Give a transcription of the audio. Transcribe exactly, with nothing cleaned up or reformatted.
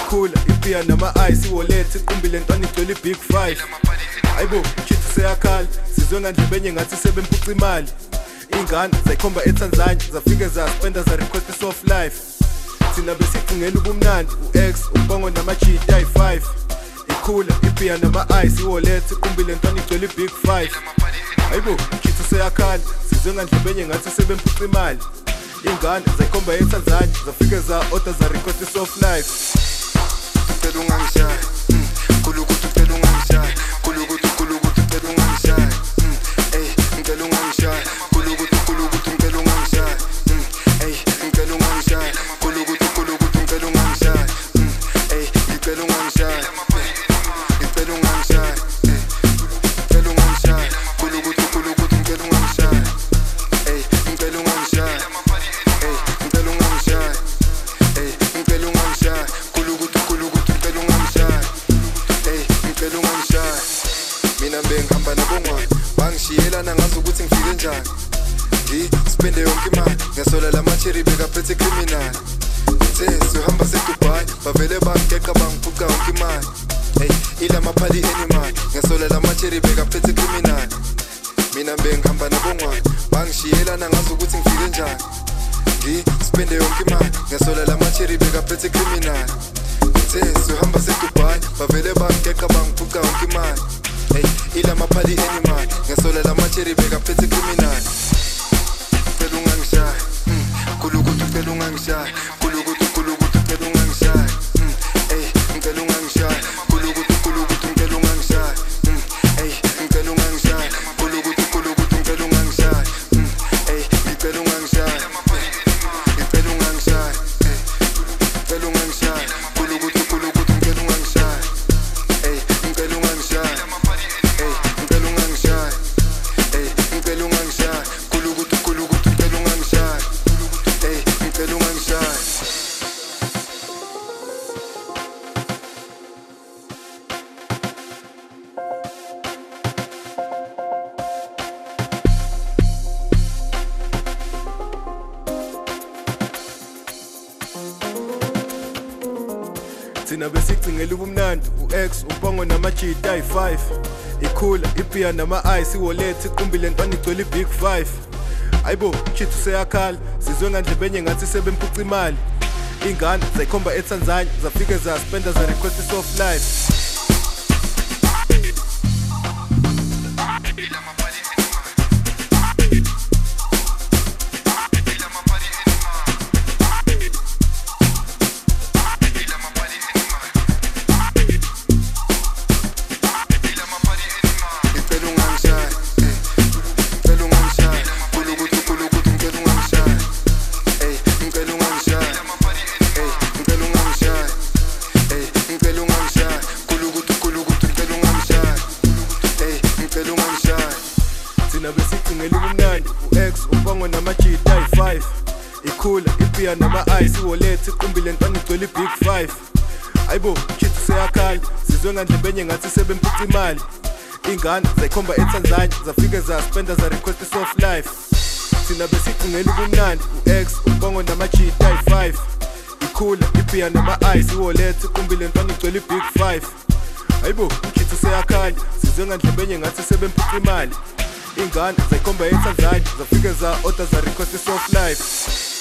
ikhula ipiya nama-ice iwallet iqumbile ntwana igcwele i-big five. Hayibo chithi seyakhala sizwe ngandlebenye ngathi sebempuca imali. Ingane zayikhomba eTanzania zafike zaspenda zarequest soft life. Thina besigcingela ubumnandi u-X umbongo nama-G D I five. Ikhula ipiya nama-ice iwallet iqumbile ntwana igcwele i-big five. Hayibo chithi seyakhala sizwe ngandlebenye ngathi sebempuca imali. Ingane zayikhomba eTanzania zafike za-order zarequest soft life. Ucela ungangishaya khulu ukuthi ucela ungangishaya khulu ukuthi khulu ukuthi ucela ungangishaya ey ngicela ungangishaya khulu ukuthi khulu ukuthi ngicela ungangishaya ey ngicela ungangishaya khulu ukuthi khulu ukuthi ngicela ungangishaya ey ngicela ungangishaya ngicela ungangishaya ngicela ungangishaya khulu ukuthi khulu ukuthi ngicela ungangishaya ey ngicela ungangishaya ey ngicela ungangishaya ey ngicela ungangishaya khulu ukuthi khulu ukuthi ngicela ungangishaya ey ngicela ungangishaya. Mina bengihamba nabongwane bangishiyelana ngazi ukuthi ngifike njani ngispende yonke imali ngesola lama-cherry bekaphethe criminal. Ngithe siyohamba se-Dubai bavele bangigeqa bangiphuca yonke imali ey ilamaphali animal ngesola lama-cherry bekaphethe criminal. Mina bengihamba nabongwane bangishiyelana ngazi ukuthi ngifike njani ngispende yonke imali ngesola lama-cherry bekaphethe criminal. Ngithe siyohamba se-Dubai bavele bangigeqa bangiphuca yonke imali ey ilamaphali animal ngesola lama-cherry bekaphethe criminal. Ucela ungangishaya khulu ukuthi ucela ungangishaya khulu ukuthi khulu ukuthi ucela ungangishaya ey ngicela ungangishaya khulu ukuthi khulu ukuthi ngicela ungangishaya ey ngicela ungangishaya khulu ukuthi khulu ukuthi ngicela ungangishaya ey ngicela ungangishaya ngicela ungangishaya ngicela ungangishaya khulu ukuthi khulu ukuthi ngicela ungangishaya ey ngicela ungangishaya ey ngicela ungangishaya ey ngicela ungangishaya khulu ukuthi khulu ukuthi ngicela ungangishaya ey ngicela ungangishaya. Thina besigcingela ubumnandi u-X umbongo nama-G D I five. Ikhula ipiya nama-ice iwallet iqumbile ntwana igcwele i-big five. Hayibo chithi seyakhala sizwe ngandlebenye ngathi sebempuca imali. Ingane zayikhomba eTanzania zafike zaspenda zarequest soft life. Thina besigcingela ubumnandi u-X umbongo nama-G D I five. Ikhula ipiya nama-ice iwallet iqumbile ntwana igcwele i-big five. Hayibo chithi seyakhala sizwe ngandlebenye ngathi sebempuca imali. Ingane zayikhomba eTanzania zafike zaspenda zarequest soft life. Thina besigcingela ubumnandi u-X umbongo nama-G D I five. Ikhula ipiya nama-ice iwallet iqumbile ntwana igcwele i-big five. Hayibo chithi seyakhala sizwe ngandlebenye ngathi sebempuca imali. Ingane zayikhomba eTanzania zafike za-order zarequest soft life.